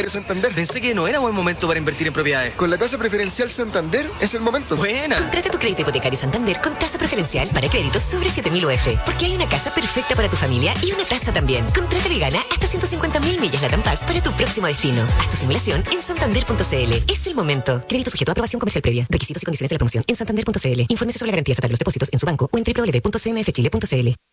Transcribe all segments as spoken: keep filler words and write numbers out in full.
Hipotecario Santander. Pensé que no era buen momento para invertir en propiedades. Con la tasa preferencial Santander es el momento. Buena. Contrata tu crédito hipotecario Santander con tasa preferencial para créditos sobre siete mil U F. Porque hay una casa perfecta para tu familia y una tasa también. Contrátalo y gana hasta ciento cincuenta mil millas Latam Paz para tu próximo destino. Haz tu simulación en santander punto c l. Es el momento. Crédito sujeto a aprobación comercial previa. Requisitos y condiciones de la promoción en santander punto c l. Infórmese sobre la garantía estatal de los depósitos en su banco o en doble u doble u doble u punto c m f chile punto c l.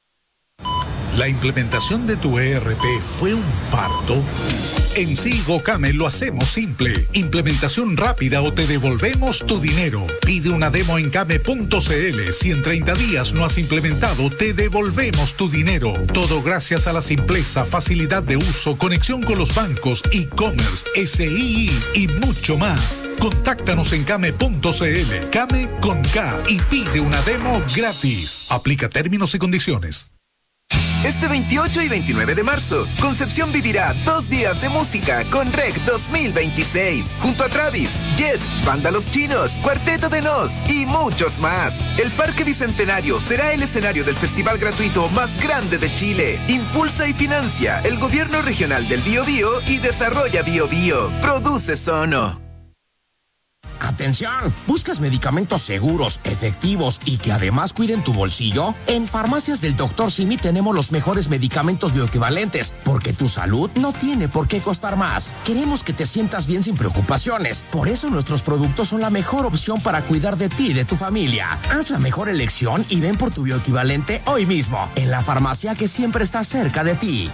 ¿La implementación de tu E R P fue un parto? En Sigocame lo hacemos simple. Implementación rápida o te devolvemos tu dinero. Pide una demo en came punto c l. Si en treinta días no has implementado, te devolvemos tu dinero. Todo gracias a la simpleza, facilidad de uso, conexión con los bancos, e-commerce, S I I y mucho más. Contáctanos en came punto c l. Came con K y pide una demo gratis. Aplica términos y condiciones. Este veintiocho y veintinueve de marzo, Concepción vivirá dos días de música con R E C dos mil veintiséis, junto a Travis, Jet, Banda Los Chinos, Cuarteto de Nos y muchos más. El Parque Bicentenario será el escenario del festival gratuito más grande de Chile. Impulsa y financia el Gobierno Regional del Biobío y desarrolla Biobío. Produce Sono. ¡Atención! ¿Buscas medicamentos seguros, efectivos y que además cuiden tu bolsillo? En Farmacias del doctor Simi tenemos los mejores medicamentos bioequivalentes, porque tu salud no tiene por qué costar más. Queremos que te sientas bien sin preocupaciones. Por eso nuestros productos son la mejor opción para cuidar de ti y de tu familia. Haz la mejor elección y ven por tu bioequivalente hoy mismo, en la farmacia que siempre está cerca de ti.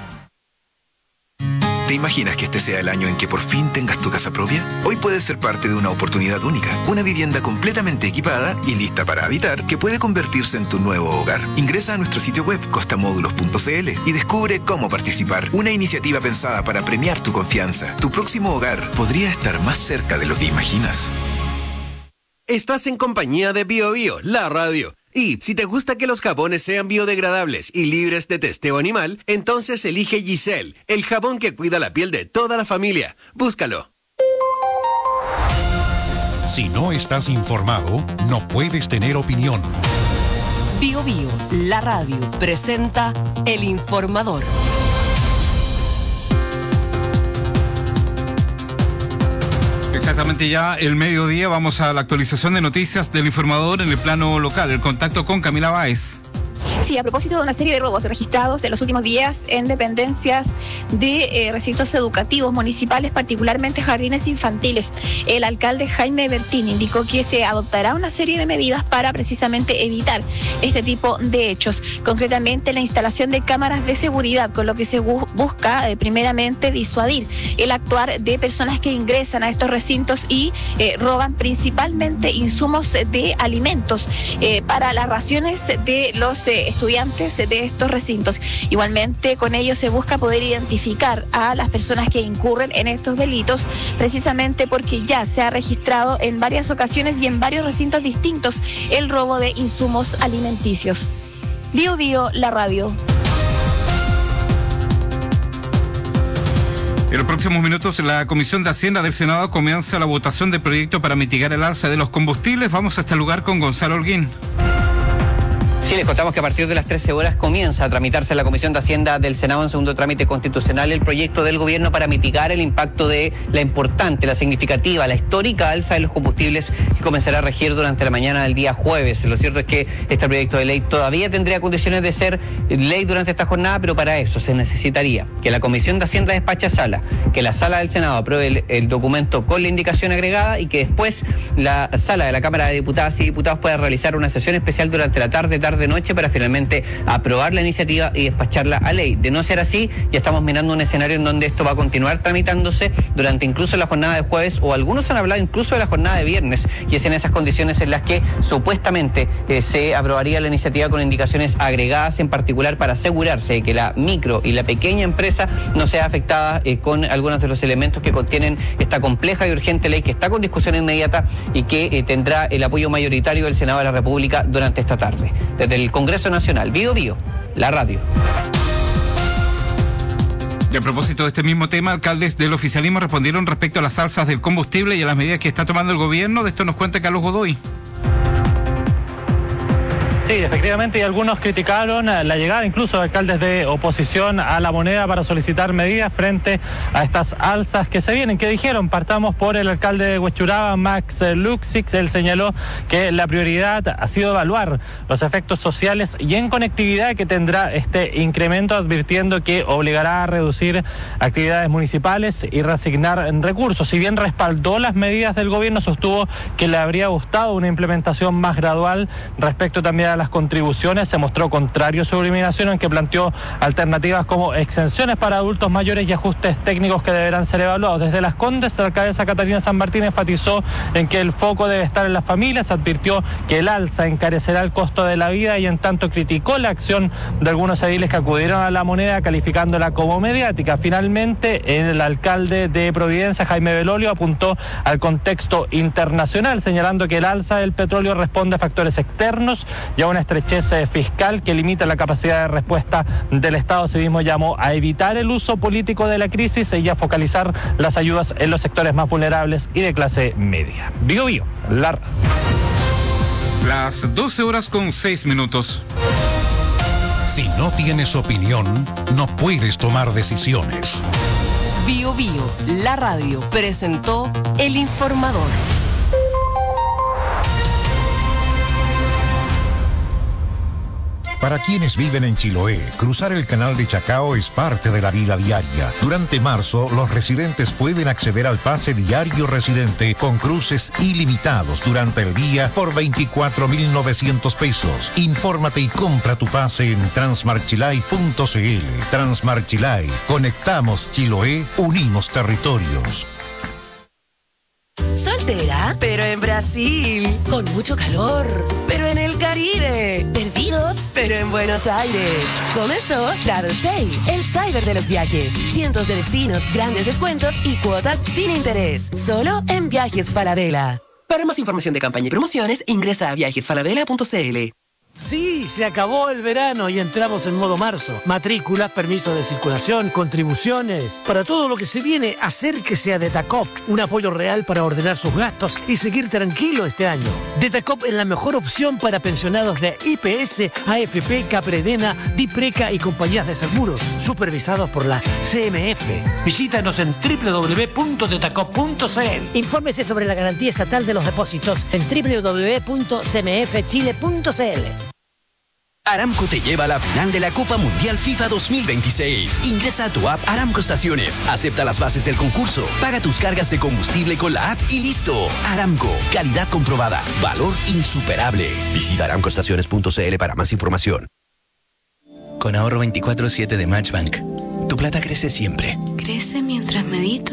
¿Te imaginas que este sea el año en que por fin tengas tu casa propia? Hoy puedes ser parte de una oportunidad única, una vivienda completamente equipada y lista para habitar que puede convertirse en tu nuevo hogar. Ingresa a nuestro sitio web costamódulos punto c l y descubre cómo participar. Una iniciativa pensada para premiar tu confianza. Tu próximo hogar podría estar más cerca de lo que imaginas. Estás en compañía de BioBio, la radio. Y si te gusta que los jabones sean biodegradables y libres de testeo animal, entonces elige Giselle, el jabón que cuida la piel de toda la familia. Búscalo. Si no estás informado, no puedes tener opinión. BioBio, la radio, presenta El Informador. Exactamente, ya el mediodía vamos a la actualización de noticias del Informador en el plano local. El contacto con Camila Báez. Sí, a propósito de una serie de robos registrados en los últimos días en dependencias de eh, recintos educativos municipales, particularmente jardines infantiles, el alcalde Jaime Bertín indicó que se adoptará una serie de medidas para precisamente evitar este tipo de hechos. Concretamente, la instalación de cámaras de seguridad, con lo que se bu- busca eh, primeramente disuadir el actuar de personas que ingresan a estos recintos y eh, roban principalmente insumos de alimentos eh, para las raciones de los eh, estudiantes de estos recintos. Igualmente, con ello se busca poder identificar a las personas que incurren en estos delitos, precisamente porque ya se ha registrado en varias ocasiones y en varios recintos distintos el robo de insumos alimenticios. Bio Bio, la radio. En los próximos minutos, la Comisión de Hacienda del Senado comienza la votación del proyecto para mitigar el alza de los combustibles. Vamos a este lugar con Gonzalo Holguín. Sí, les contamos que a partir de las trece horas comienza a tramitarse en la Comisión de Hacienda del Senado en segundo trámite constitucional el proyecto del gobierno para mitigar el impacto de la importante, la significativa, la histórica alza de los combustibles que comenzará a regir durante la mañana del día jueves. Lo cierto es que este proyecto de ley todavía tendría condiciones de ser ley durante esta jornada, pero para eso se necesitaría que la Comisión de Hacienda despache a sala, que la sala del Senado apruebe el, el documento con la indicación agregada y que después la sala de la Cámara de Diputadas y Diputados pueda realizar una sesión especial durante la tarde, tarde de noche para finalmente aprobar la iniciativa y despacharla a ley. De no ser así, ya estamos mirando un escenario en donde esto va a continuar tramitándose durante incluso la jornada de jueves, o algunos han hablado incluso de la jornada de viernes, y es en esas condiciones en las que supuestamente eh, se aprobaría la iniciativa con indicaciones agregadas, en particular para asegurarse de que la micro y la pequeña empresa no sea afectada eh, con algunos de los elementos que contienen esta compleja y urgente ley que está con discusión inmediata y que eh, tendrá el apoyo mayoritario del Senado de la República durante esta tarde. Desde el Congreso Nacional, Bio Bio, la radio. Y a propósito de este mismo tema, alcaldes del oficialismo respondieron respecto a las alzas del combustible y a las medidas que está tomando el gobierno. De esto nos cuenta Carlos Godoy. Sí, efectivamente, y algunos criticaron la llegada incluso de alcaldes de oposición a la moneda para solicitar medidas frente a estas alzas que se vienen. ¿Qué dijeron? Partamos por el alcalde de Huechuraba, Max Luxix. Él señaló que la prioridad ha sido evaluar los efectos sociales y en conectividad que tendrá este incremento, advirtiendo que obligará a reducir actividades municipales y reasignar recursos. Si bien respaldó las medidas del gobierno, sostuvo que le habría gustado una implementación más gradual respecto también a las contribuciones. Se mostró contrario a su eliminación, en que planteó alternativas como exenciones para adultos mayores y ajustes técnicos que deberán ser evaluados. Desde Las Condes, la alcaldesa Catalina San Martín enfatizó en que el foco debe estar en las familias. Advirtió que el alza encarecerá el costo de la vida y en tanto criticó la acción de algunos ediles que acudieron a la moneda, calificándola como mediática. Finalmente, el alcalde de Providencia, Jaime Belolio, apuntó al contexto internacional, señalando que el alza del petróleo responde a factores externos y a una estrechez fiscal que limita la capacidad de respuesta del Estado. Asimismo, llamó a evitar el uso político de la crisis y a focalizar las ayudas en los sectores más vulnerables y de clase media. Bio Bio, la... Las doce horas con seis minutos. Si no tienes opinión, no puedes tomar decisiones. Bio Bio, la radio, presentó El Informador. Para quienes viven en Chiloé, cruzar el canal de Chacao es parte de la vida diaria. Durante marzo, los residentes pueden acceder al pase diario residente con cruces ilimitados durante el día por veinticuatro mil novecientos pesos. Infórmate y compra tu pase en transmarchilay punto cl. Transmarchilay, conectamos Chiloé, unimos territorios. Soltera, pero en Brasil. Con mucho calor, pero en el Caribe. Perdidos, pero en Buenos Aires. Comenzó Travel Sale, el cyber de los viajes. Cientos de destinos, grandes descuentos y cuotas sin interés. Solo en Viajes Falabella. Para más información de campaña y promociones, ingresa a viajes falabella punto cl. Sí, se acabó el verano y entramos en modo marzo. Matrículas, permiso de circulación, contribuciones. Para todo lo que se viene, acérquese a Detacop. Un apoyo real para ordenar sus gastos y seguir tranquilo este año. Detacop es la mejor opción para pensionados de I P S, A F P, Capredena, Dipreca y compañías de seguros, supervisados por la C M F. Visítanos en doble u doble u doble u punto detacop punto cl. Infórmese sobre la garantía estatal de los depósitos en doble u doble u doble u punto c m f chile punto cl. Aramco te lleva a la final de la Copa Mundial FIFA dos mil veintiséis. Ingresa a tu app Aramco Estaciones, acepta las bases del concurso, paga tus cargas de combustible con la app y listo. Aramco, calidad comprobada, valor insuperable. Visita aramco estaciones punto cl para más información. Con ahorro veinticuatro siete de Matchbank, tu plata crece siempre. Crece mientras medito.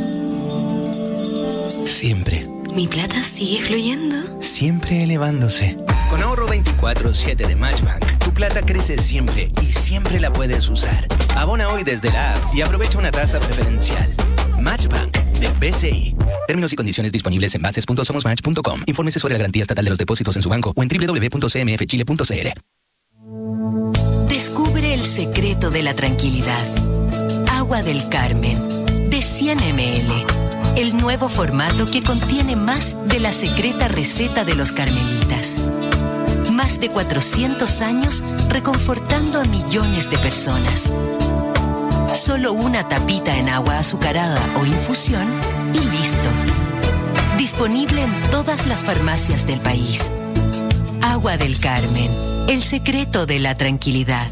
Siempre. Mi plata sigue fluyendo. Siempre elevándose. Con ahorro veinticuatro siete de Matchbank, tu plata crece siempre y siempre la puedes usar. Abona hoy desde la app y aprovecha una tasa preferencial. Matchbank de B C I. Términos y condiciones disponibles en bases punto somos match punto com. Infórmese sobre la garantía estatal de los depósitos en su banco o en doble u doble u doble u punto c m f chile punto cl. Descubre el secreto de la tranquilidad. Agua del Carmen, de cien mililitros. El nuevo formato que contiene más de la secreta receta de los carmelitas. Más de cuatrocientos años reconfortando a millones de personas. Solo una tapita en agua azucarada o infusión y listo. Disponible en todas las farmacias del país. Agua del Carmen, el secreto de la tranquilidad.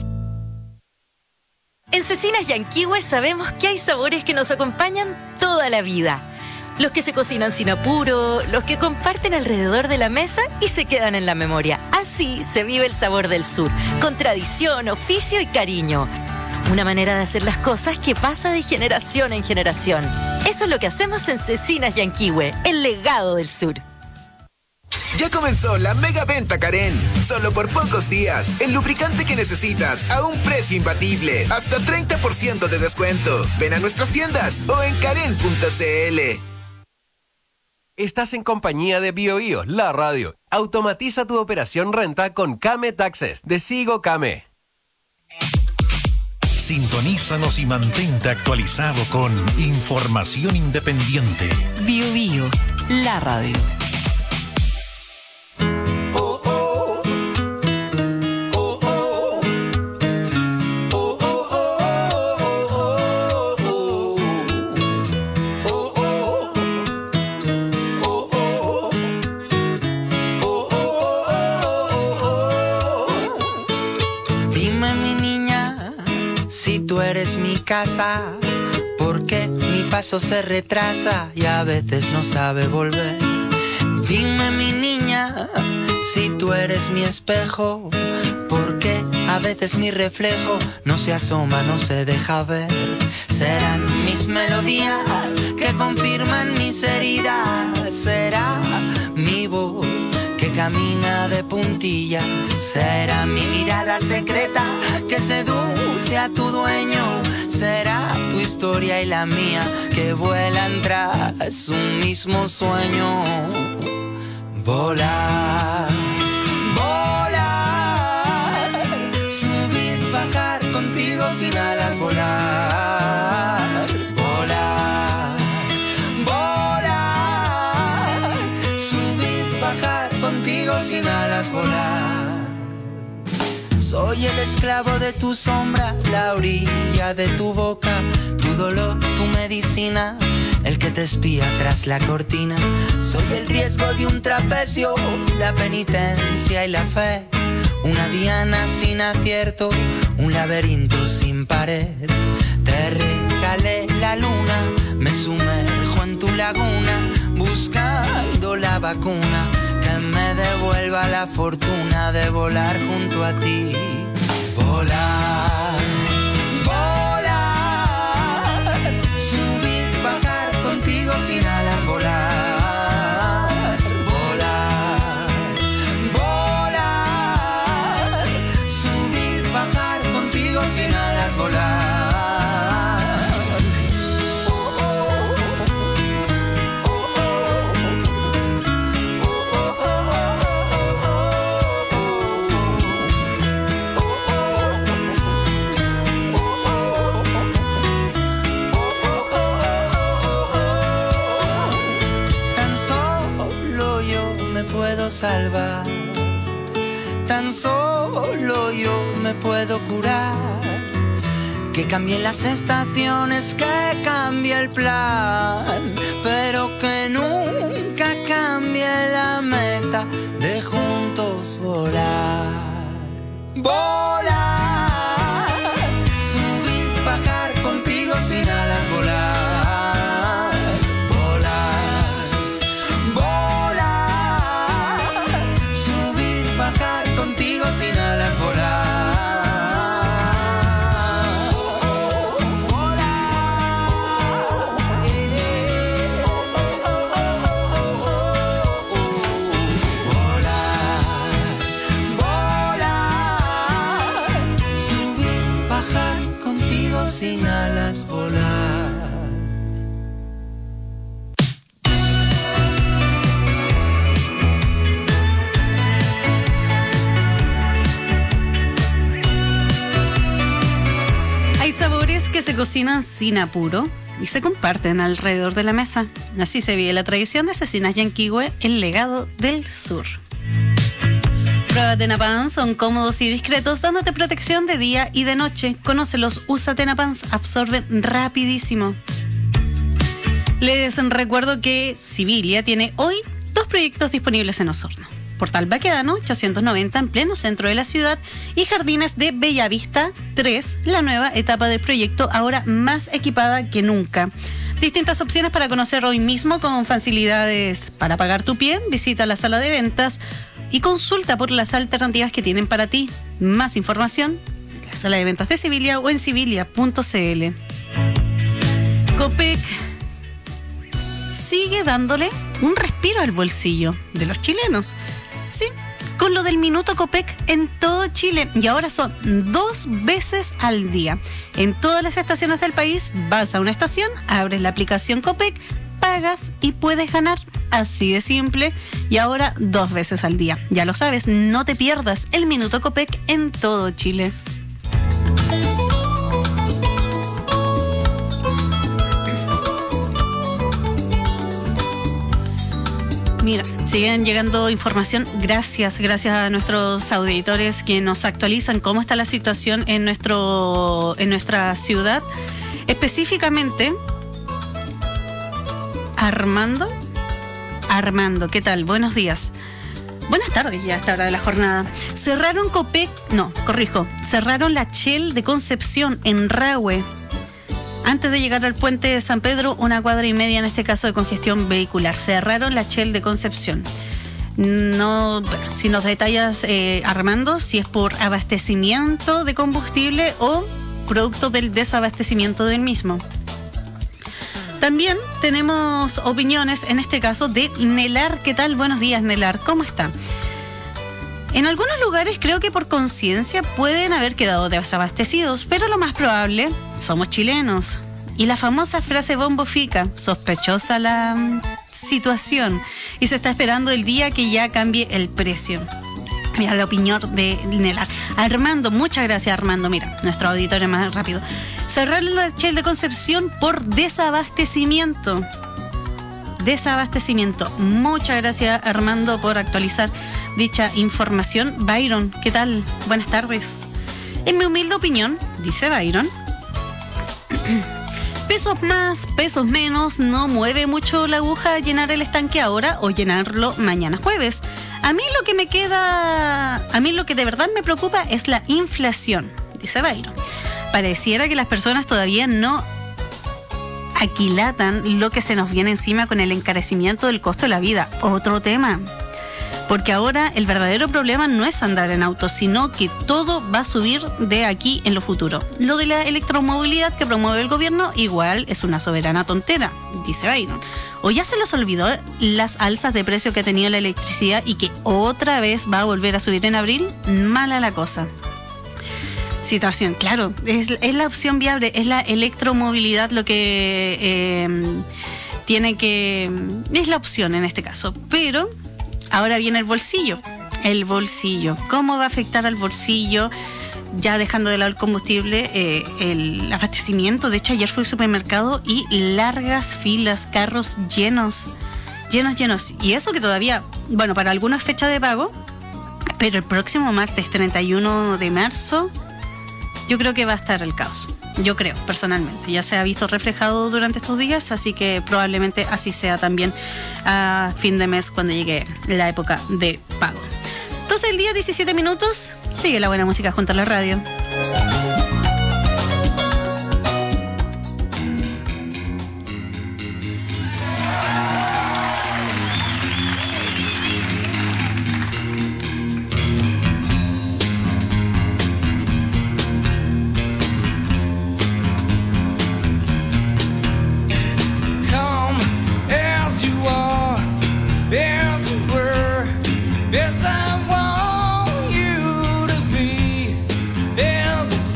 En Cecinas Yanquihue sabemos que hay sabores que nos acompañan toda la vida. Los que se cocinan sin apuro, los que comparten alrededor de la mesa y se quedan en la memoria. Así se vive el sabor del sur, con tradición, oficio y cariño. Una manera de hacer las cosas que pasa de generación en generación. Eso es lo que hacemos en Cecinas Yanquihue, el legado del sur. Ya comenzó la mega venta Karen. Solo por pocos días. El lubricante que necesitas a un precio imbatible. Hasta treinta por ciento de descuento. Ven a nuestras tiendas o en karen punto cl. Estás en compañía de Bio Bio, la radio. Automatiza tu operación renta con Kame Taxes de Sigo Kame. Sintonízanos y mantente actualizado con información independiente. Bio Bio, la radio. casa, porque mi paso se retrasa y a veces no sabe volver. Dime, mi niña, si tú eres mi espejo, porque a veces mi reflejo no se asoma, no se deja ver. Serán mis melodías que confirman mis heridas, será mi voz que camina de puntillas, será mi mirada secreta que seduce a tu dueño, será tu historia y la mía que vuelan tras un mismo sueño. Volar, volar, subir, bajar contigo sin alas, volar, volar, volar, subir, bajar contigo sin alas, volar. Soy el esclavo de tu sombra, la orilla de tu boca, tu dolor, tu medicina, el que te espía tras la cortina. Soy el riesgo de un trapecio, la penitencia y la fe, una diana sin acierto, un laberinto sin pared. Te regalé la luna, me sumerjo en tu laguna, buscando la vacuna que me devuelva la fortuna de volar junto a ti. Volar, volar, subir, bajar contigo sin alas, volar, volar, volar, subir, bajar contigo sin alas, volar. Salvar, tan solo yo me puedo curar. Que cambien las estaciones, que cambie el plan, pero que nunca cambie la meta de juntos volar. Volar, subir, bajar contigo sin alas, volar. Sin alas, volar, volar, volar, subir, bajar contigo sin alas, volar. Que se cocinan sin apuro y se comparten alrededor de la mesa. Así se vive la tradición de Cecinas Yanquihue, el legado del sur. Prueba Tenapans son cómodos y discretos, dándote protección de día y de noche. Conócelos, usa Tenapans, absorben rapidísimo. Les recuerdo que Civilia tiene hoy dos proyectos disponibles en Osorno. Portal Baquedano, ochocientos noventa, en pleno centro de la ciudad, y Jardines de Bellavista tres, la nueva etapa del proyecto, ahora más equipada que nunca. Distintas opciones para conocer hoy mismo, con facilidades para pagar tu pie. Visita la sala de ventas y consulta por las alternativas que tienen para ti. Más información en la sala de ventas de Civilia o en civilia punto cl. Copec sigue dándole un respiro al bolsillo de los chilenos. Sí, con lo del minuto Copec en todo Chile, y ahora son dos veces al día. En todas las estaciones del país vas a una estación, abres la aplicación Copec, pagas y puedes ganar. Así de simple, y ahora dos veces al día. Ya lo sabes, no te pierdas el minuto Copec en todo Chile. Mira, siguen llegando información. Gracias, gracias a nuestros auditores que nos actualizan cómo está la situación en nuestro, en nuestra ciudad. Específicamente, Armando. Armando, ¿qué tal? Buenos días. Buenas tardes ya a esta hora de la jornada. Cerraron Copec, no, corrijo, cerraron la Shell de Concepción en Rahue. Antes de llegar al puente de San Pedro, una cuadra y media en este caso de congestión vehicular. Cerraron la Shell de Concepción. No, bueno, si nos detallas, eh, Armando, si es por abastecimiento de combustible o producto del desabastecimiento del mismo. También tenemos opiniones, en este caso, de Nelar. ¿Qué tal? Buenos días, Nelar. ¿Cómo está? En algunos lugares creo que por conciencia pueden haber quedado desabastecidos, pero lo más probable, somos chilenos. Y la famosa frase bombo fica, sospechosa la mm, situación, y se está esperando el día que ya cambie el precio. Mira la opinión de Nelar. Armando, muchas gracias, Armando. Mira, nuestro auditorio más rápido. Cerrar la Shell de Concepción por desabastecimiento. Desabastecimiento. Muchas gracias, Armando, por actualizar dicha información. Byron, ¿qué tal? Buenas tardes. En mi humilde opinión, dice Byron, pesos más, pesos menos, no mueve mucho la aguja llenar el estanque ahora o llenarlo mañana jueves. A mí lo que me queda, a mí lo que de verdad me preocupa es la inflación, dice Byron. Pareciera que las personas todavía no aquilatan lo que se nos viene encima con el encarecimiento del costo de la vida. Otro tema. Porque ahora el verdadero problema no es andar en auto, sino que todo va a subir de aquí en lo futuro. Lo de la electromovilidad que promueve el gobierno igual es una soberana tontera, dice Byron. O ya se les olvidó las alzas de precio que ha tenido la electricidad y que otra vez va a volver a subir en abril. Mala la cosa. Situación, claro, es, es la opción viable, es la electromovilidad lo que eh, tiene que... es la opción en este caso, pero... ahora viene el bolsillo. El bolsillo. ¿Cómo va a afectar al bolsillo? Ya dejando de lado el combustible, eh, el abastecimiento. De hecho, ayer fui al supermercado y largas filas, carros llenos, llenos, llenos. Y eso que todavía, bueno, para algunos es fecha de pago, pero el próximo martes treinta y uno de marzo, yo creo que va a estar el caos. Yo creo, personalmente. Ya se ha visto reflejado durante estos días, así que probablemente así sea también a fin de mes cuando llegue la época de pago. Entonces, el día diecisiete minutos, sigue la buena música junto a la radio. Yes, I want you to be. There's a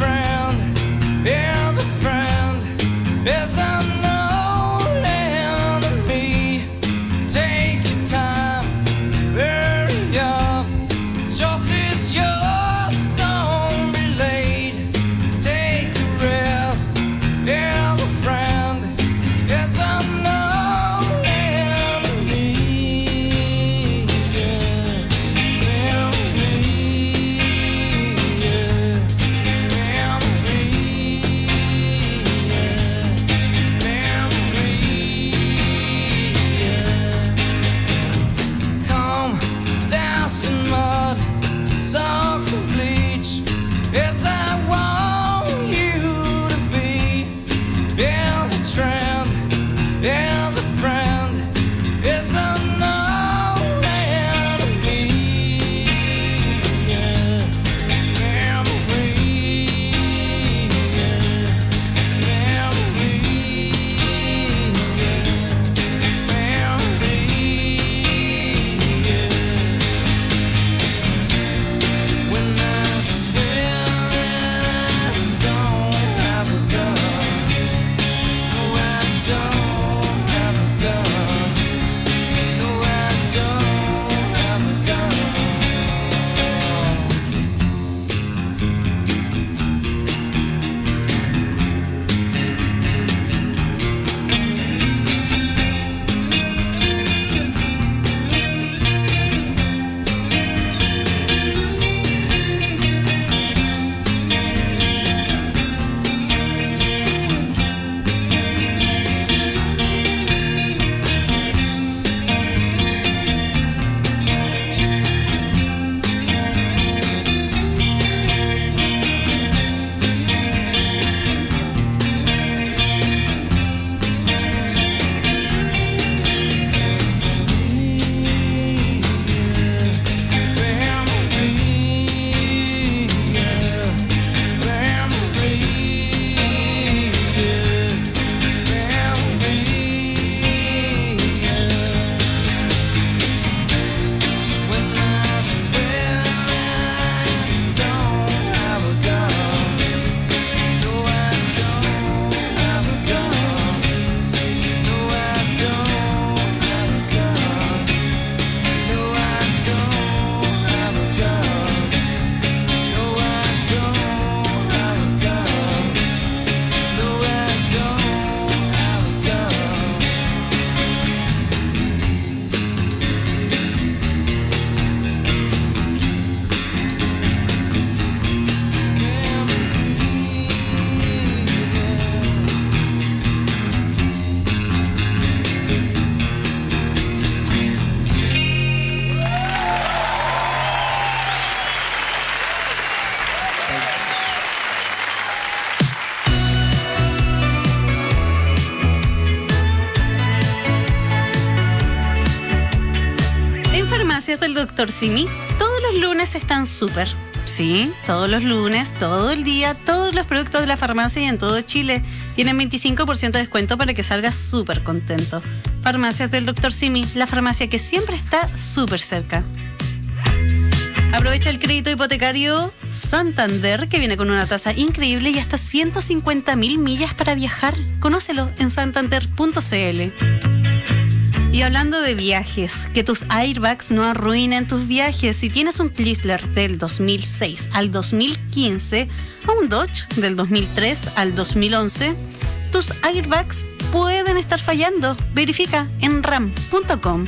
farmacias del doctor Simi, todos los lunes están súper. Sí, todos los lunes, todo el día, todos los productos de la farmacia y en todo Chile tienen veinticinco por ciento de descuento para que salgas súper contento. Farmacias del doctor Simi, la farmacia que siempre está súper cerca. Aprovecha el crédito hipotecario Santander, que viene con una tasa increíble y hasta ciento cincuenta mil millas para viajar. Conócelo en santander punto c l. Y hablando de viajes, que tus airbags no arruinen tus viajes. Si tienes un Chrysler del dos mil seis al dos mil quince o un Dodge del dos mil tres al dos mil once, tus airbags pueden estar fallando. Verifica en ram punto com.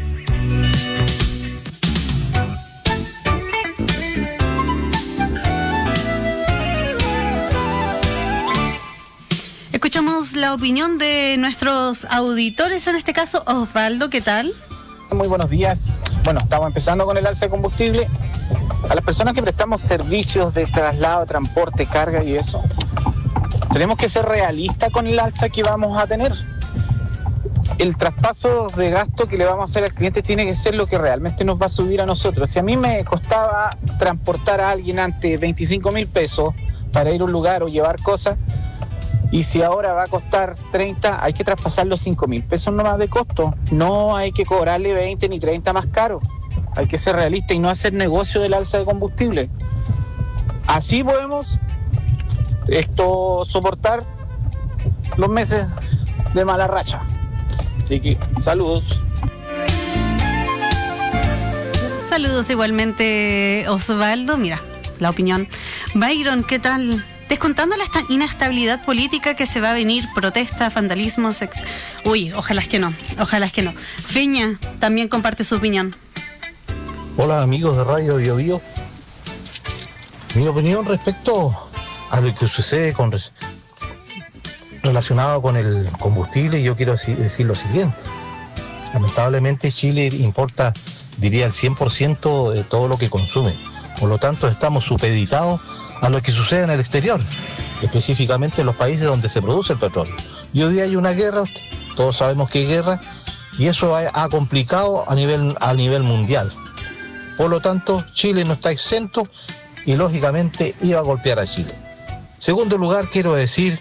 Escuchamos la opinión de nuestros auditores, en este caso Osvaldo, ¿qué tal? Muy buenos días. Bueno, estamos empezando con el alza de combustible. A las personas que prestamos servicios de traslado, transporte, carga y eso, tenemos que ser realistas con el alza que vamos a tener. El traspaso de gasto que le vamos a hacer al cliente tiene que ser lo que realmente nos va a subir a nosotros. Si a mí me costaba transportar a alguien antes veinticinco mil pesos para ir a un lugar o llevar cosas, y si ahora va a costar treinta, hay que traspasar los cinco mil pesos nomás de costo. No hay que cobrarle veinte ni treinta más caro. Hay que ser realista y no hacer negocio del alza de combustible. Así podemos esto soportar los meses de mala racha. Así que saludos. Saludos igualmente, Osvaldo. Mira, la opinión. Byron, ¿qué tal? Descontando la inestabilidad política que se va a venir, protestas, vandalismos, ex... Uy, ojalá es que no, ojalá es que no. Feña también comparte su opinión. Hola amigos de Radio Bio Bio. Mi opinión respecto a lo que sucede con relacionado con el combustible, yo quiero decir lo siguiente. Lamentablemente Chile importa, diría, el cien por ciento de todo lo que consume. Por lo tanto, estamos supeditados a lo que sucede en el exterior, específicamente en los países donde se produce el petróleo. Y hoy día hay una guerra, todos sabemos que hay guerra, y eso ha, ha complicado a nivel, a nivel mundial. Por lo tanto, Chile no está exento y lógicamente iba a golpear a Chile. Segundo lugar, quiero decir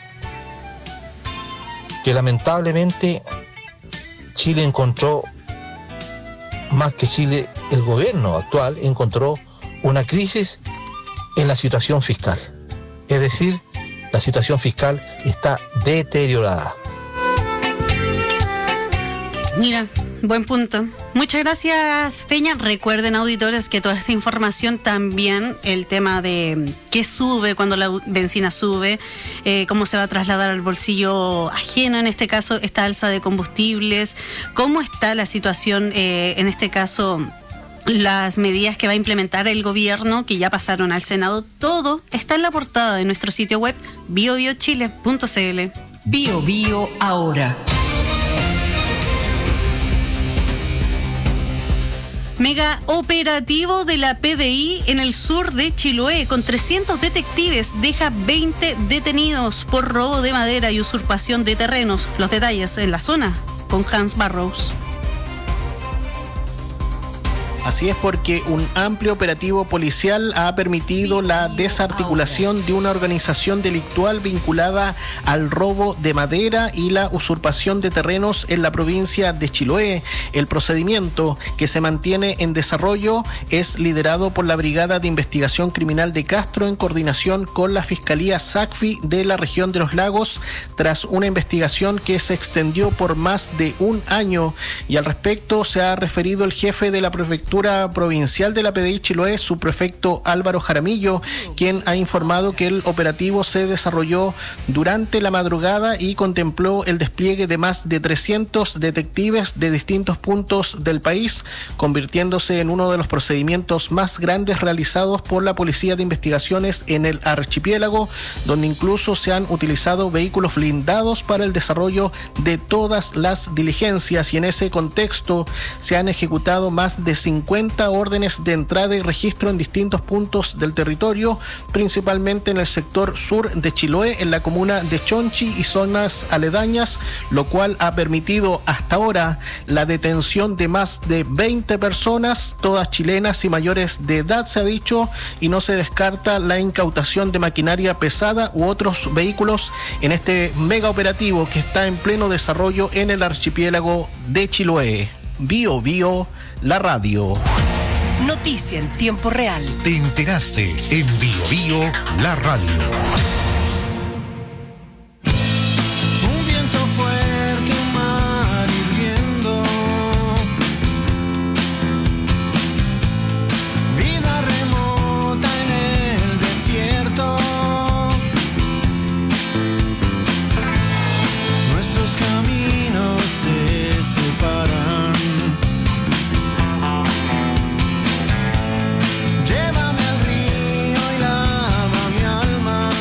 que lamentablemente Chile encontró, más que Chile, el gobierno actual encontró una crisis en la situación fiscal. Es decir, la situación fiscal está deteriorada. Mira, buen punto. Muchas gracias, Peña. Recuerden, auditores, que toda esta información también, el tema de qué sube cuando la benzina sube, eh, cómo se va a trasladar al bolsillo ajeno, en este caso, esta alza de combustibles, cómo está la situación, eh, en este caso, las medidas que va a implementar el gobierno, que ya pasaron al Senado, todo está en la portada de nuestro sitio web bio bio chile punto c l. Bio Bio ahora. Mega operativo de la P D I en el sur de Chiloé, con trescientos detectives, deja veinte detenidos por robo de madera y usurpación de terrenos. Los detalles en la zona con Hans Barrows. Así es, porque un amplio operativo policial ha permitido la desarticulación de una organización delictual vinculada al robo de madera y la usurpación de terrenos en la provincia de Chiloé. El procedimiento, que se mantiene en desarrollo, es liderado por la Brigada de Investigación Criminal de Castro en coordinación con la Fiscalía SACFI de la región de los Lagos, tras una investigación que se extendió por más de un año. Y al respecto se ha referido el jefe de la prefectura provincial de la P D I Chiloé, subprefecto Álvaro Jaramillo, quien ha informado que el operativo se desarrolló durante la madrugada y contempló el despliegue de más de trescientos detectives de distintos puntos del país, convirtiéndose en uno de los procedimientos más grandes realizados por la Policía de Investigaciones en el archipiélago, donde incluso se han utilizado vehículos blindados para el desarrollo de todas las diligencias, y en ese contexto se han ejecutado más de cincuenta cincuenta órdenes de entrada y registro en distintos puntos del territorio, principalmente en el sector sur de Chiloé, en la comuna de Chonchi y zonas aledañas, lo cual ha permitido hasta ahora la detención de más de veinte personas, todas chilenas y mayores de edad, se ha dicho, y no se descarta la incautación de maquinaria pesada u otros vehículos en este mega operativo que está en pleno desarrollo en el archipiélago de Chiloé. Bio Bio, la radio. Noticia en tiempo real. Te enteraste en Bio Bio, la radio. Un viento fuerte, un mar hirviendo, vida remota en el desierto, nuestros caminos se separan. Llévame al río y lava mi alma.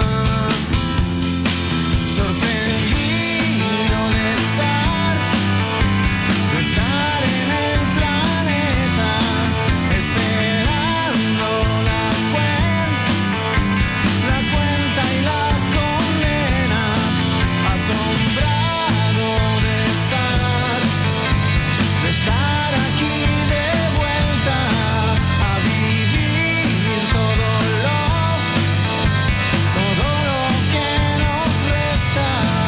Sorprendido de estar, de estar en el planeta, esperando la cuenta, la cuenta y la condena. Asombrado de estar, de estar aquí de vuelta, a vivir todo lo, todo lo que nos resta.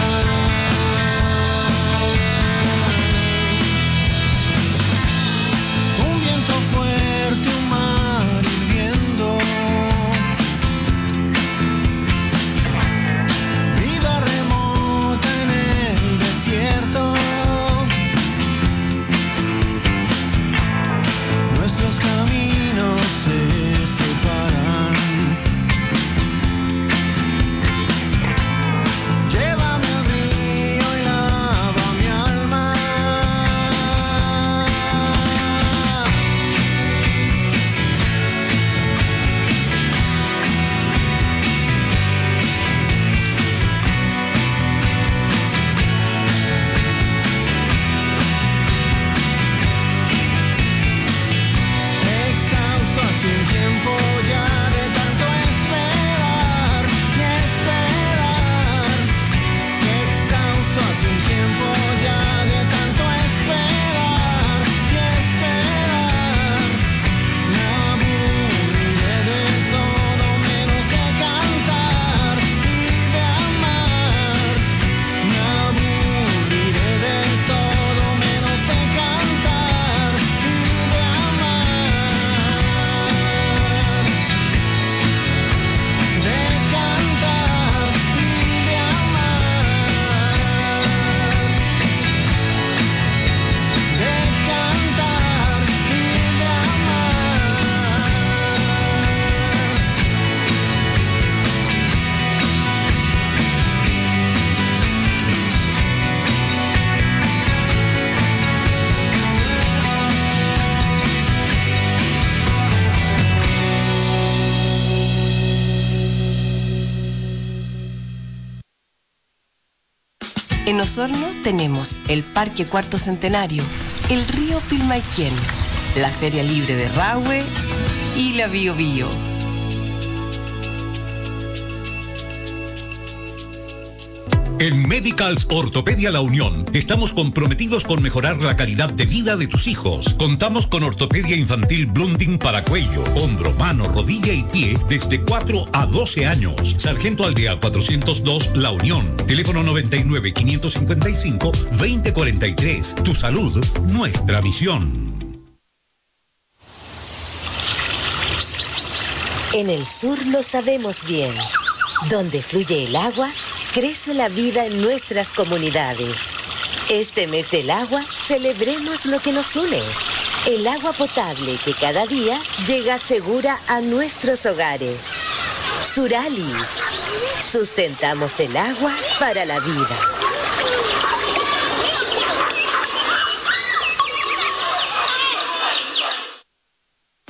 Un viento fuerte, un mar hirviendo, vida remota en el desierto, nuestros caminos se separan. Llévame al río y lava mi alma. Exhausto hace un tiempo ya de tanto esperar y esperar. Exhausto hace un tiempo ya de tanto esperar y esperar. Me aburriré de todo menos de cantar y de amar. Me aburriré de todo menos de cantar y de amar. De cantar y de amar. De cantar y de amar. En Osorno tenemos el Parque Cuarto Centenario, el río Pilmaiquén, la Feria Libre de Rahue y la Bio Bio. En Medicals Ortopedia La Unión estamos comprometidos con mejorar la calidad de vida de tus hijos. Contamos con ortopedia infantil Blunding para cuello, hombro, mano, rodilla y pie desde cuatro a doce años. Sargento Aldea cuatrocientos dos La Unión. Teléfono noventa y nueve, quinientos cincuenta y cinco, veinte cuarenta y tres. Tu salud, nuestra misión. En el sur lo sabemos bien. Donde fluye el agua, crece la vida en nuestras comunidades. Este mes del agua, celebremos lo que nos une. El agua potable que cada día llega segura a nuestros hogares. Suralis. Sustentamos el agua para la vida.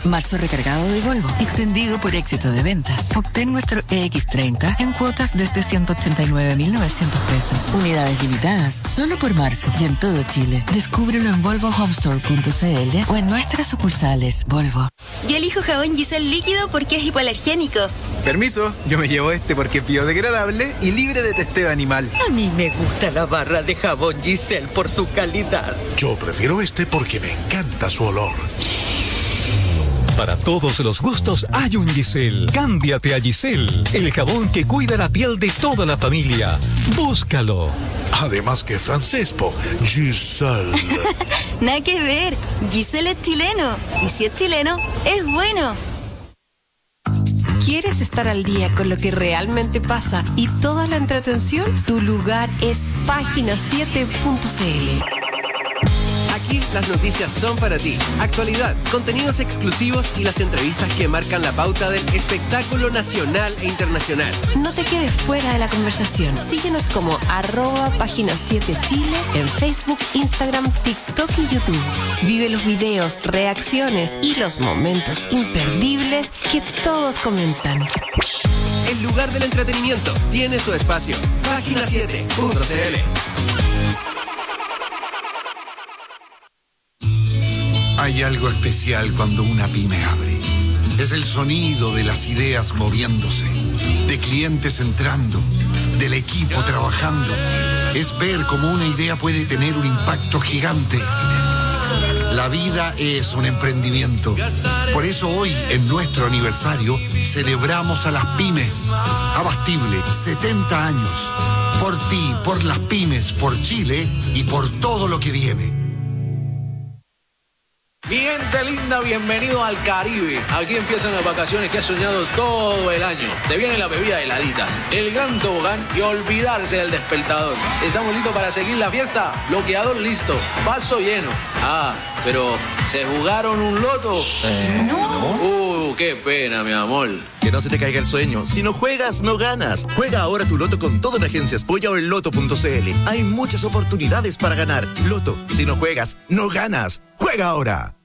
Marzo recargado de Volvo, extendido por éxito de ventas. Obtén nuestro E X treinta en cuotas desde ciento ochenta y nueve mil novecientos pesos. Unidades limitadas, solo por marzo y en todo Chile. Descúbrelo en volvo home store punto c l o en nuestras sucursales Volvo. Yo elijo jabón Giselle líquido porque es hipoalergénico. Permiso, yo me llevo este porque es biodegradable y libre de testeo animal. A mí me gusta la barra de jabón Giselle por su calidad. Yo prefiero este porque me encanta su olor. Para todos los gustos hay un Giselle. Cámbiate a Giselle, el jabón que cuida la piel de toda la familia. Búscalo. Además que francés, po. Giselle. Nada que ver. Giselle es chileno. Y si es chileno, es bueno. ¿Quieres estar al día con lo que realmente pasa y toda la entretención? Tu lugar es página siete punto c l. Aquí las noticias son para ti. Actualidad, contenidos exclusivos y las entrevistas que marcan la pauta del espectáculo nacional e internacional. No te quedes fuera de la conversación. Síguenos como arroba página siete Chile en Facebook, Instagram, TikTok y YouTube. Vive los videos, reacciones y los momentos imperdibles que todos comentan. El lugar del entretenimiento tiene su espacio. página siete punto c l. Hay algo especial cuando una pyme abre. Es el sonido de las ideas moviéndose, de clientes entrando, del equipo trabajando. Es ver cómo una idea puede tener un impacto gigante. La vida es un emprendimiento. Por eso hoy, en nuestro aniversario, celebramos a las pymes. Abastible, setenta años. Por ti, por las pymes, por Chile y por todo lo que viene. Mi gente linda, bienvenido al Caribe. Aquí empiezan las vacaciones que has soñado todo el año. Se viene la bebida de heladitas, el gran tobogán y olvidarse del despertador. ¿Estamos listos para seguir la fiesta? Bloqueador listo, vaso lleno. Ah, pero ¿se jugaron un loto? Eh, no. Uh, qué pena, mi amor. Que no se te caiga el sueño. Si no juegas, no ganas. Juega ahora tu loto con todo en Agencias Polla o en loto punto c l. Hay muchas oportunidades para ganar. Loto, si no juegas, no ganas. ¡Juega ahora!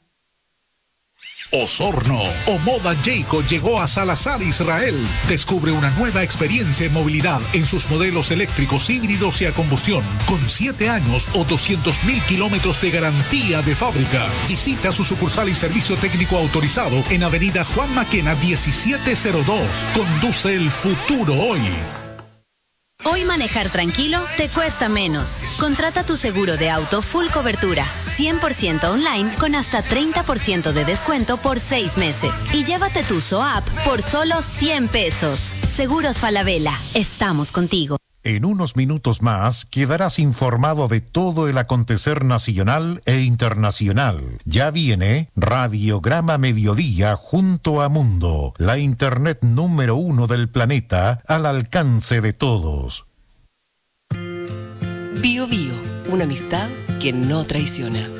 Osorno o Moda Jayco llegó a Salazar, Israel. Descubre una nueva experiencia en movilidad en sus modelos eléctricos, híbridos y a combustión, con siete años o doscientos mil kilómetros de garantía de fábrica. Visita su sucursal y servicio técnico autorizado en Avenida Juan Maquena diecisiete cero dos. Conduce el futuro hoy. Hoy manejar tranquilo te cuesta menos. Contrata tu seguro de auto full cobertura, cien por ciento online con hasta treinta por ciento de descuento por seis meses. Y llévate tu S O A P por solo cien pesos. Seguros Falabella, estamos contigo. En unos minutos más quedarás informado de todo el acontecer nacional e internacional. Ya viene Radiograma Mediodía junto a Mundo, la internet número uno del planeta al alcance de todos. Bio Bio, una amistad que no traiciona.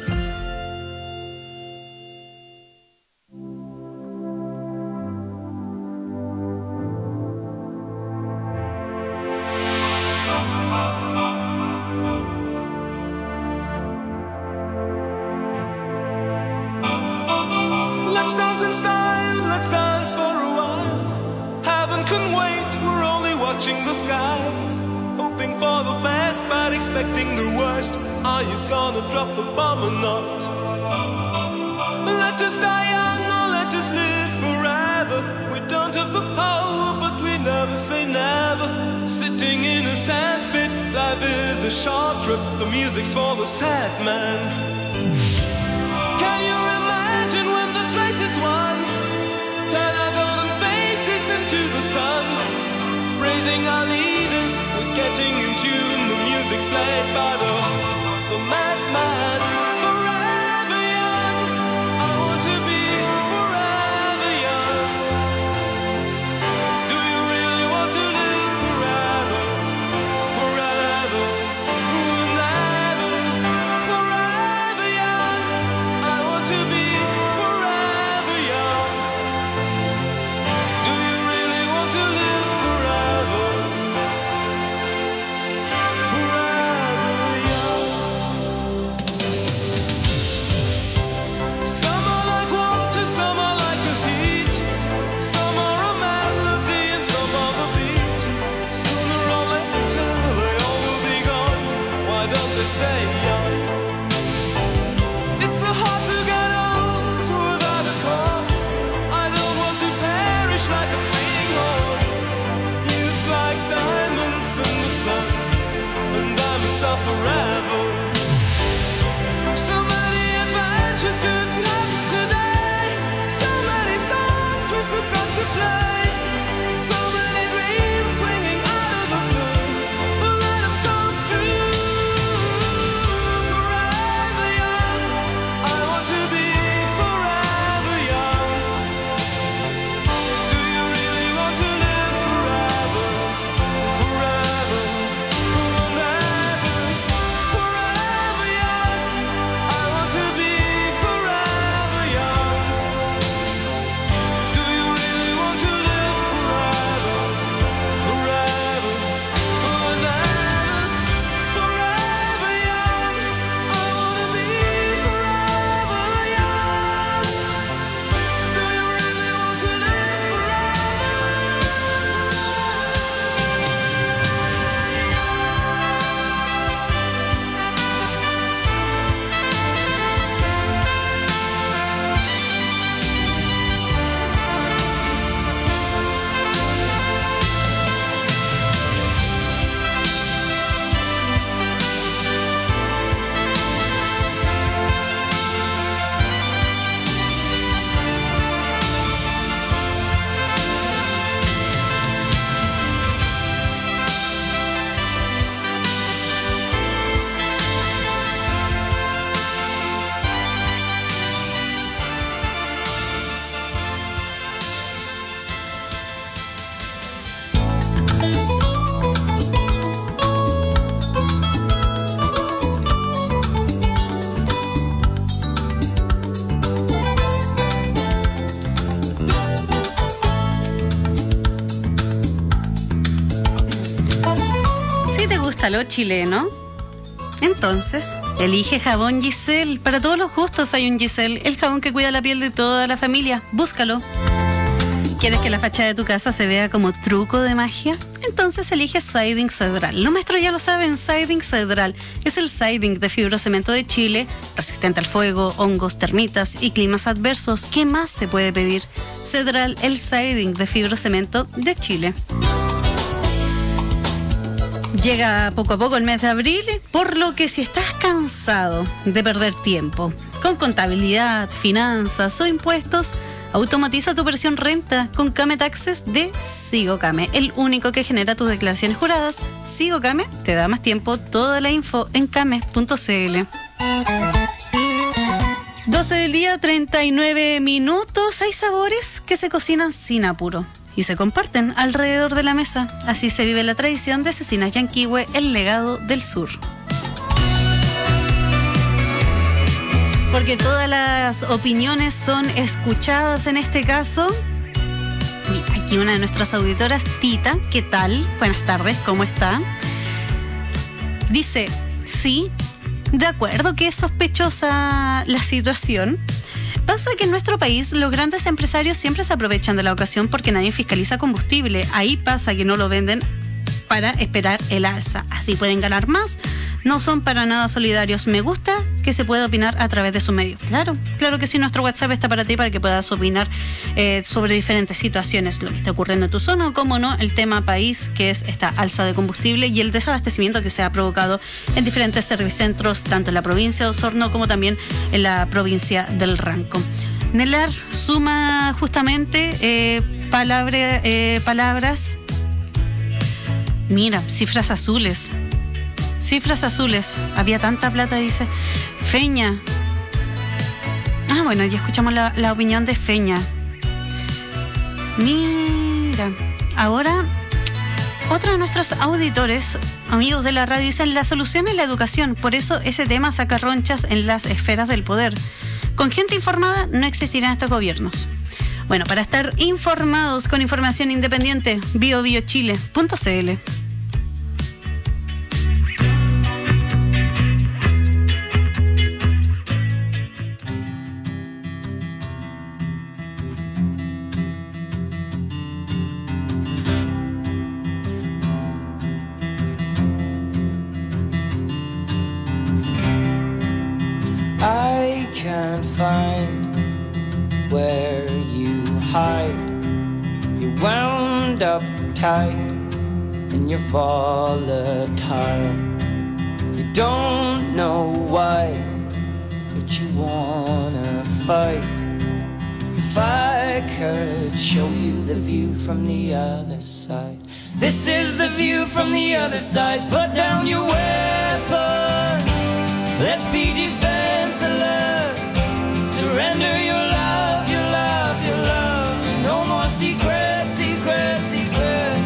Let's dance in style, let's dance for a while. Heaven can wait, we're only watching the skies. Hoping for the best, but expecting the worst. Are you gonna drop the bomb or not? Let us die young or let us live forever. We don't have the power, but we never say never. Sitting in a sandpit, life is a short trip. The music's for the sad man. Can you imagine when this race is won? Turn our golden faces into the sun. Praising our leaders, we're getting in tune. The music's played by the, the madman. Forever young, I want to be forever young. Do you really want to live forever? Forever, forever, forever young. I want to be forever young. Do you really want to live forever? Forever young. Búscalo, chileno. Entonces, elige jabón Giselle. Para todos los gustos hay un Giselle, el jabón que cuida la piel de toda la familia. Búscalo. ¿Quieres que la fachada de tu casa se vea como truco de magia? Entonces elige Siding Cedral. Los maestros ya lo saben, Siding Cedral es el siding de fibrocemento de Chile, resistente al fuego, hongos, termitas y climas adversos. ¿Qué más se puede pedir? Cedral, el siding de fibrocemento de Chile. Llega poco a poco el mes de abril, por lo que si estás cansado de perder tiempo con contabilidad, finanzas o impuestos, automatiza tu versión renta con Came Taxes de SigoCame, el único que genera tus declaraciones juradas. SigoCame te da más tiempo. Toda la info en came punto cl. doce del día, treinta y nueve minutos. Hay sabores que se cocinan sin apuro y se comparten alrededor de la mesa. Así se vive la tradición de Cecinas Yanquihue, el legado del sur. Porque todas las opiniones son escuchadas en este caso. Mira, aquí una de nuestras auditoras, Tita, ¿qué tal? Buenas tardes, ¿cómo está? Dice, sí, de acuerdo que es sospechosa la situación. Pasa que en nuestro país los grandes empresarios siempre se aprovechan de la ocasión porque nadie fiscaliza combustible. Ahí pasa que no lo venden para esperar el alza. Así pueden ganar más. No son para nada solidarios. Me gusta que se pueda opinar a través de su medio. Claro, claro que sí, nuestro WhatsApp está para ti, para que puedas opinar eh, sobre diferentes situaciones, lo que está ocurriendo en tu zona, o como no, el tema país, que es esta alza de combustible y el desabastecimiento que se ha provocado en diferentes servicentros, tanto en la provincia de Osorno como también en la provincia del Ranco. Nelar suma justamente eh, palabra, eh, palabras. Mira, cifras azules. Cifras azules. Había tanta plata, dice. Feña. Ah, bueno, ya escuchamos la, la opinión de Feña. Mira. Ahora, otro de nuestros auditores, amigos de la radio, dicen: la solución es la educación. Por eso ese tema saca ronchas en las esferas del poder. Con gente informada no existirán estos gobiernos. Bueno, para estar informados con información independiente, bio bio chile punto cl. I can't find where you hide. You're wound up tight and you're volatile. You don't know why, but you wanna fight. If I could show you the view from the other side. This is the view from the other side. Put down your weapons. Let's be defenseless. Surrender your love, your love, your love. No more secrets, secrets, secrets.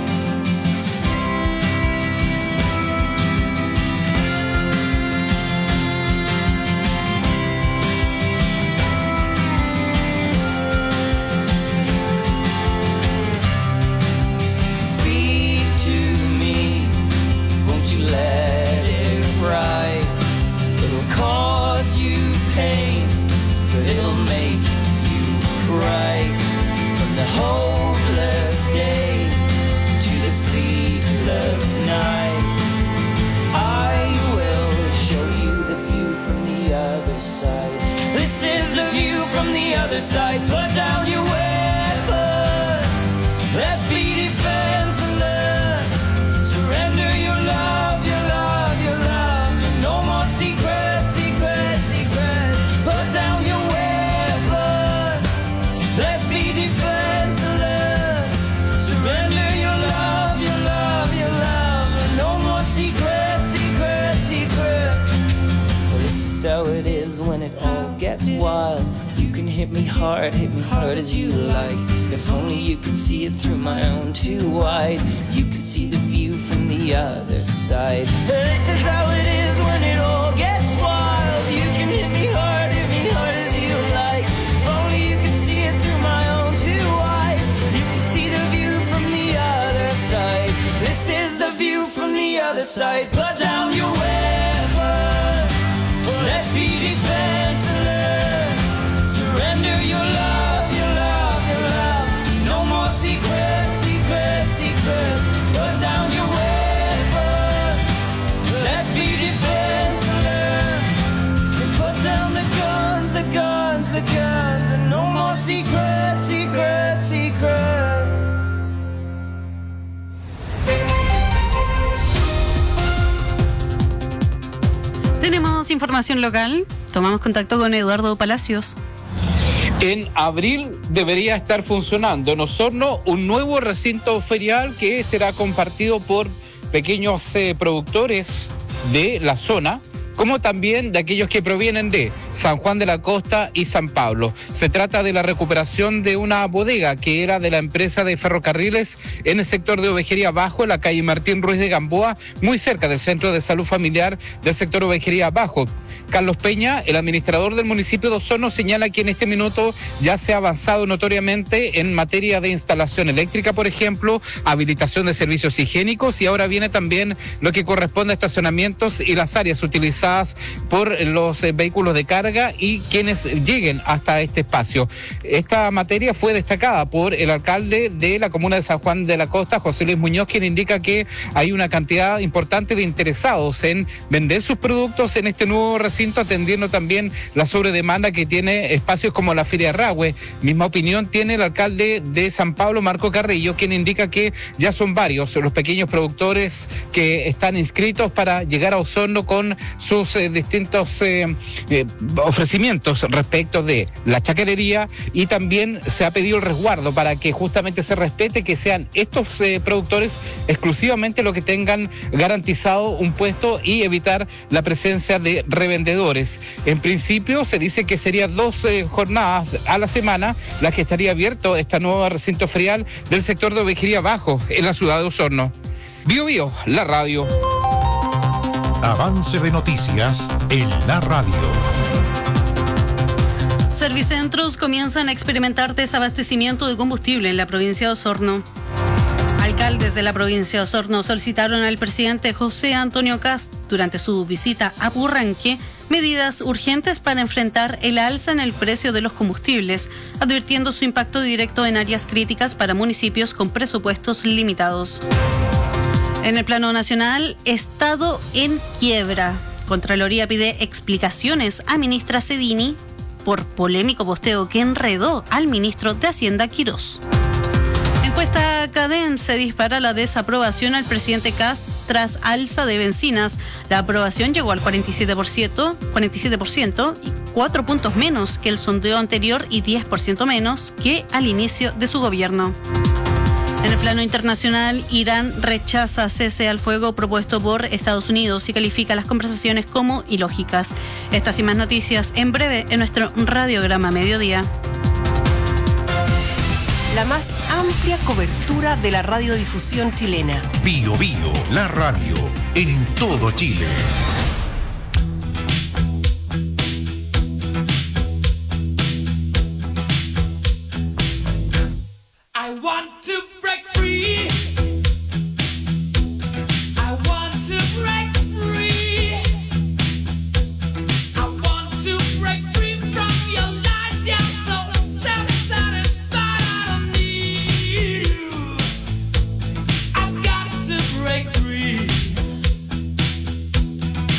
Speak to me, won't you let it rise? It'll cause you pain, but it'll make you cry. From the hopeless day to the sleepless night, I will show you the view from the other side. This is the view from the other side. Put down your weapons. Let's be defenseless. Surrender your love, your love, your love. No more secrets, secrets, secrets. Put down your weapons. Let's be defenseless. Surrender your love, your love, your love. No more secrets, secrets, secrets. Well, this is how it is when it all gets wild. You can hit me hard, hit me hard as you like. If only you could see it through my own two eyes. You could see the view from the other side. This is how it is when it all gets wild. You can hit me hard, hit me hard as you like. If only you could see it through my own two eyes. You could see the view from the other side. This is the view from the other side. But secret, secret, secret. Tenemos información local. Tomamos contacto con Eduardo Palacios. En abril debería estar funcionando en Osorno un nuevo recinto ferial que será compartido por pequeños eh, productores de la zona, como también de aquellos que provienen de San Juan de la Costa y San Pablo. Se trata de la recuperación de una bodega que era de la empresa de ferrocarriles en el sector de Ovejería Bajo, en la calle Martín Ruiz de Gamboa, muy cerca del Centro de Salud Familiar del sector Ovejería Bajo. Carlos Peña, el administrador del municipio de Osorno, señala que en este minuto ya se ha avanzado notoriamente en materia de instalación eléctrica, por ejemplo, habilitación de servicios higiénicos, y ahora viene también lo que corresponde a estacionamientos y las áreas utilizadas por los eh, vehículos de carga y quienes lleguen hasta este espacio. Esta materia fue destacada por el alcalde de la comuna de San Juan de la Costa, José Luis Muñoz, quien indica que hay una cantidad importante de interesados en vender sus productos en este nuevo recinto, atendiendo también la sobredemanda que tiene espacios como la Feria Rahue. Misma opinión tiene el alcalde de San Pablo, Marco Carrillo, quien indica que ya son varios los pequeños productores que están inscritos para llegar a Osorno con sus eh, distintos eh, eh, ofrecimientos respecto de la chacarería, y también se ha pedido el resguardo para que justamente se respete que sean estos eh, productores exclusivamente los que tengan garantizado un puesto y evitar la presencia de revendedores. En principio se dice que serían dos eh, jornadas a la semana las que estaría abierto esta nueva recinto ferial del sector de Ovejería Bajo en la ciudad de Osorno. Bio Bio, la radio. Avance de noticias en la radio. Servicentros comienzan a experimentar desabastecimiento de combustible en la provincia de Osorno. Alcaldes de la provincia de Osorno solicitaron al presidente José Antonio Kast, durante su visita a Purranque, medidas urgentes para enfrentar el alza en el precio de los combustibles, advirtiendo su impacto directo en áreas críticas para municipios con presupuestos limitados. En el plano nacional, Estado en quiebra. Contraloría pide explicaciones a ministra Cedini por polémico posteo que enredó al ministro de Hacienda Quirós. Encuesta Cadem, se dispara la desaprobación al presidente Kast tras alza de bencinas. La aprobación llegó al cuarenta y siete por ciento, cuarenta y siete por ciento y cuatro puntos menos que el sondeo anterior y diez por ciento menos que al inicio de su gobierno. En el plano internacional, Irán rechaza cese al fuego propuesto por Estados Unidos y califica las conversaciones como ilógicas. Estas y más noticias en breve en nuestro Radiograma Mediodía. La más amplia cobertura de la radiodifusión chilena. Bio Bio, la radio, en todo Chile. I want to break free. I want to break free. I want to break free from your lies. You're so self-satisfied. I don't need you. I've got to break free.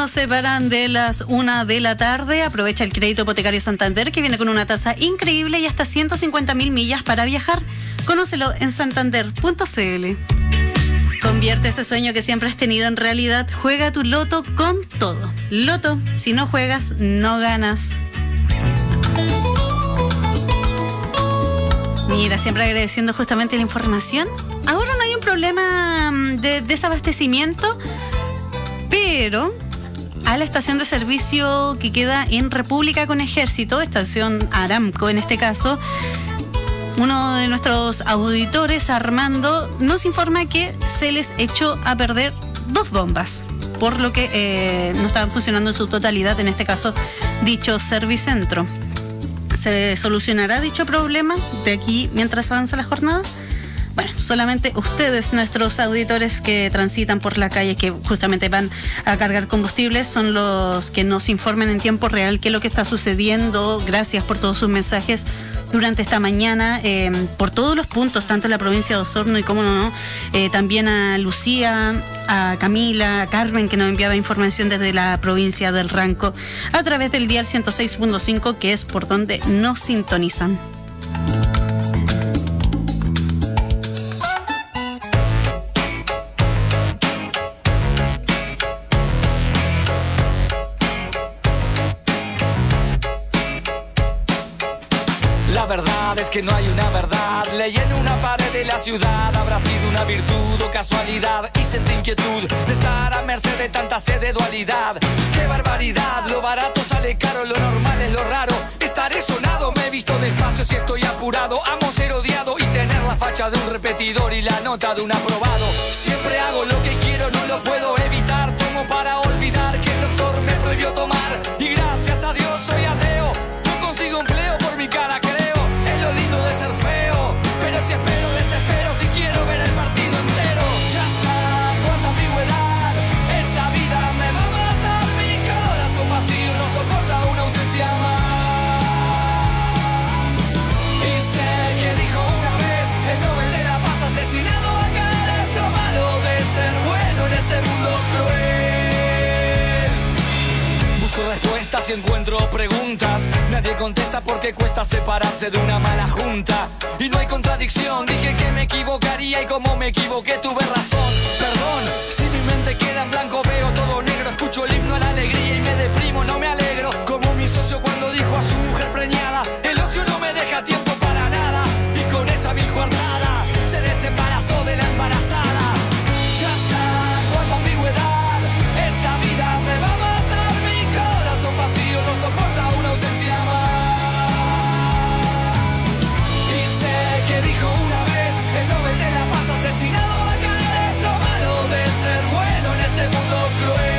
nos separan de las una de la tarde. Aprovecha el crédito hipotecario Santander, que viene con una tasa increíble y hasta ciento cincuenta mil millas para viajar. Conócelo en santander punto c l. Convierte ese sueño que siempre has tenido en realidad. Juega tu Loto con todo. Loto, si no juegas, no ganas. Mira, siempre agradeciendo justamente la información. Ahora no hay un problema de desabastecimiento, pero a la estación de servicio que queda en República con Ejército, estación Aramco en este caso, uno de nuestros auditores, Armando, nos informa que se les echó a perder dos bombas, por lo que eh, no estaban funcionando en su totalidad, en este caso, dicho servicentro. ¿Se solucionará dicho problema de aquí mientras avanza la jornada? Bueno, solamente ustedes, nuestros auditores que transitan por la calle, que justamente van a cargar combustibles, son los que nos informen en tiempo real qué es lo que está sucediendo. Gracias por todos sus mensajes durante esta mañana, eh, por todos los puntos, tanto en la provincia de Osorno y, cómo no, no eh, también a Lucía, a Camila, a Carmen, que nos enviaba información desde la provincia del Ranco, a través del dial ciento seis punto cinco, que es por donde nos sintonizan. La verdad es que no hay una verdad. Leí en una pared de la ciudad. Habrá sido una virtud o casualidad. Y sentí inquietud de estar a merced de tanta sed de dualidad. ¡Qué barbaridad! Lo barato sale caro, lo normal es lo raro. Estaré sonado, me he visto despacio si estoy apurado. Amo ser odiado y tener la facha de un repetidor y la nota de un aprobado. Siempre hago lo que quiero, no lo puedo evitar. Tomo para olvidar que el doctor me prohibió tomar. Y gracias a Dios soy ateo. No consigo empleo por mi cara, creo. Es lo lindo de ser feo. Pero si espero, desespero, si quiero ver el partido entero. Ya está, cuánta ambigüedad. Esta vida me va a matar. Mi corazón vacío no soporta una ausencia más. Y sé que dijo una vez el Nobel de la Paz asesinado acá. Es lo malo de ser bueno en este mundo cruel. Busco respuestas y encuentro preguntas. Nadie contesta porque cuesta separarse de una mala junta. Y no hay contradicción, dije que me equivocaría y como me equivoqué tuve razón. Perdón, si mi mente queda en blanco veo todo negro. Escucho el himno a la alegría y me deprimo, no me alegro. Como mi socio cuando dijo a su mujer preñada: el ocio no me deja tiempo para nada. Y con esa vil coartada se desembarazó de la embarazada. Ya está, cuánta ambigüedad. Esta vida me va a matar. Mi corazón vacío no soporta una ausencia más. Y sé que dijo una vez el Nobel de la Paz asesinado acá. Es lo malo de ser bueno en este mundo cruel.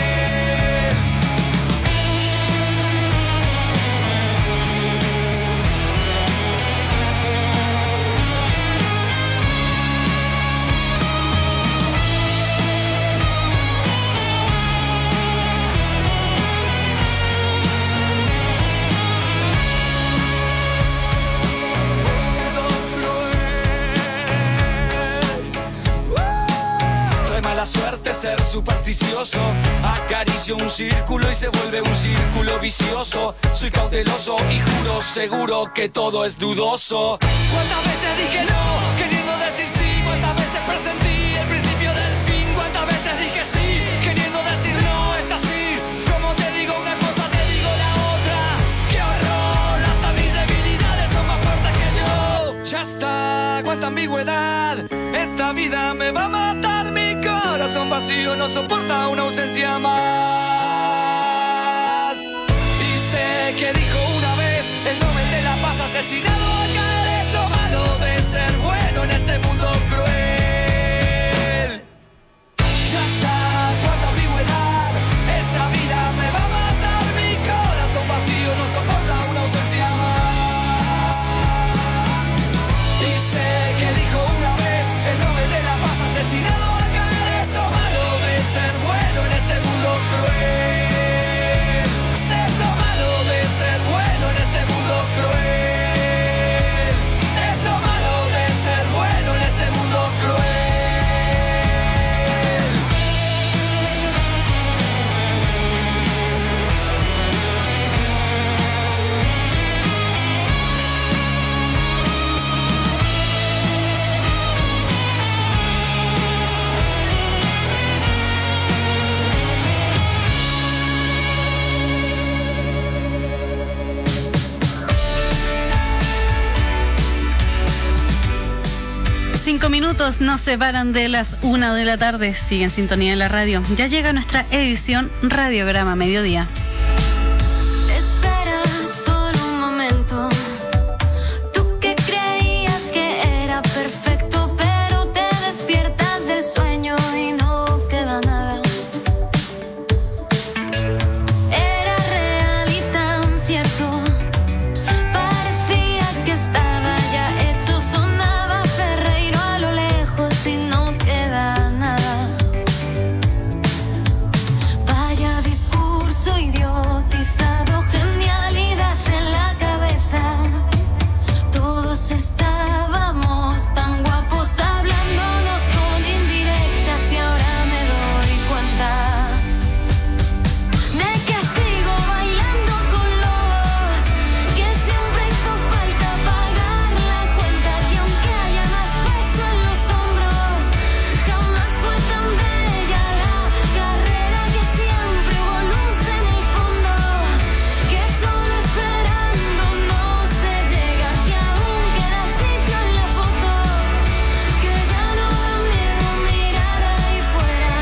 La suerte ser supersticioso. Acaricio un círculo y se vuelve un círculo vicioso. Soy cauteloso y juro seguro que todo es dudoso. ¿Cuántas veces dije no, queriendo decir sí? ¿Cuántas veces presentí el principio del fin? ¿Cuántas veces dije sí, queriendo decir no? Es así, como te digo una cosa, te digo la otra. ¡Qué horror! Hasta mis debilidades son más fuertes que yo. Ya está, cuánta ambigüedad. Esta vida me va a matar. Mi corazón vacío no soporta una ausencia más. Y sé que dijo una vez el Nobel de la Paz asesinado acá. Es lo malo de ser bueno en este mundo cruel. Ya está, cuánta ambigüedad. Esta vida me va a matar. Mi corazón vacío no soporta una ausencia más. Y sé que dijo una vez el Nobel de la Paz asesinado acá. Es lo malo de ser bueno en este mundo cruel. minutos nos separan de las una de la tarde. Sigue en sintonía de la radio. Ya llega nuestra edición Radiograma Mediodía. Espera solo un momento. Tú que creías que era perfecto, pero te despiertas del sueño y no queda nada. Era real y tan cierto. Parecía que estaba ya hecho. Sonaba Ferreiro a lo lejos y no queda nada. Vaya discurso idiotizado, genialidad en la cabeza. Todos estábamos tan guapos hablándonos con indirectas y ahora me doy cuenta de que sigo bailando con lobos, que siempre hizo falta pagar la cuenta, que aunque haya más peso en los hombros, jamás fue tan bella la carrera, que siempre hubo luz en el fondo, que solo esperando no se llega, que aún queda sitio en la foto, que ya no da miedo mirar ahí fuera.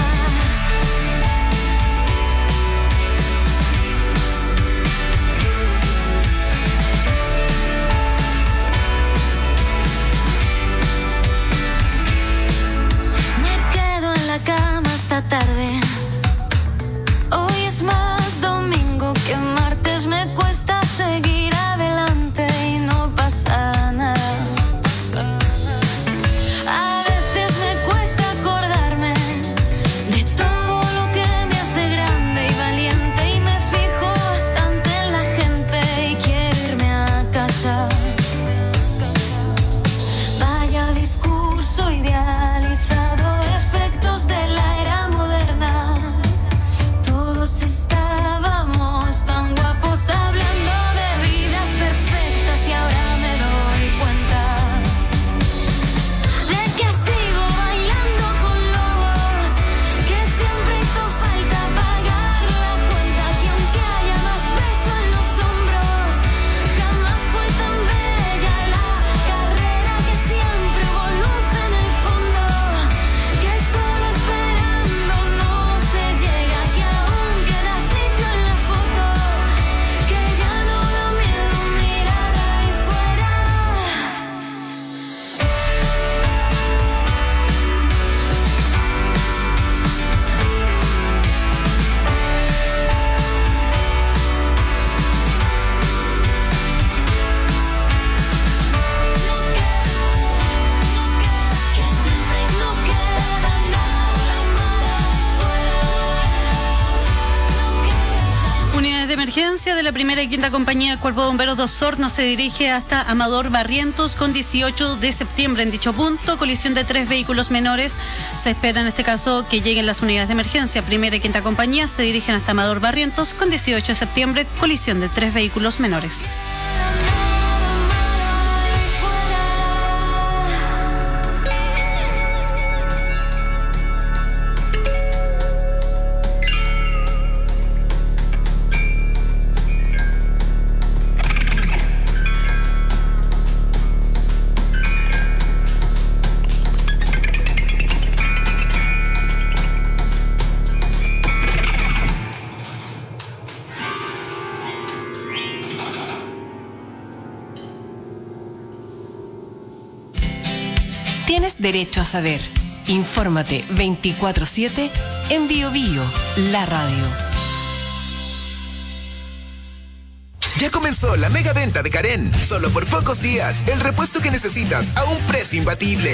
Me quedo en la cama hasta tarde. Hoy es más domingo que martes. Me cuesta seguir adelante y no pasa nada. A veces me cuesta acordarme de todo lo que me hace grande y valiente, y me fijo bastante en la gente y quiero irme a casa. Vaya discurso idealizado, efectos de la era moderna. Todos estábamos tan guapos hablando de vidas perfectas y ahora me doy cuenta de que sigo bailando con lobos, que siempre hizo falta pagar la cuenta, que aunque haya más peso en los hombros, jamás fue tan bella la carrera, que siempre hubo luz en el fondo, que solo esperando no se llega, que aún queda sitio en la foto, que ya no da miedo mirar ahí fuera. Que siempre no queda nada Unidades de emergencia de la primera y quinta compañía del Cuerpo de Bomberos de Osorno se dirige hasta Amador Barrientos con dieciocho de septiembre. En dicho punto, colisión de tres vehículos menores. Se espera en este caso que lleguen las unidades de emergencia. Primera y quinta compañía se dirigen hasta Amador Barrientos con dieciocho de septiembre, colisión de tres vehículos menores. Tienes derecho a saber. Infórmate veinticuatro siete en Bio Bio, la radio. Ya comenzó la mega venta de Karen. Solo por pocos días, el repuesto que necesitas a un precio imbatible.